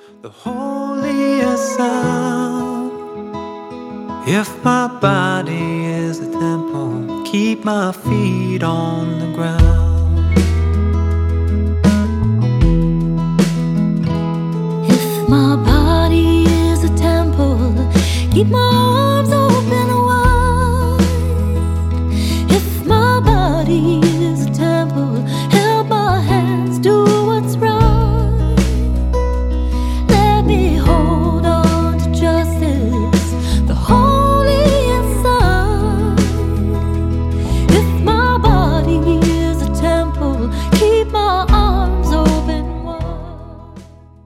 the holiest sound. If my body is a temple, keep my feet on the ground.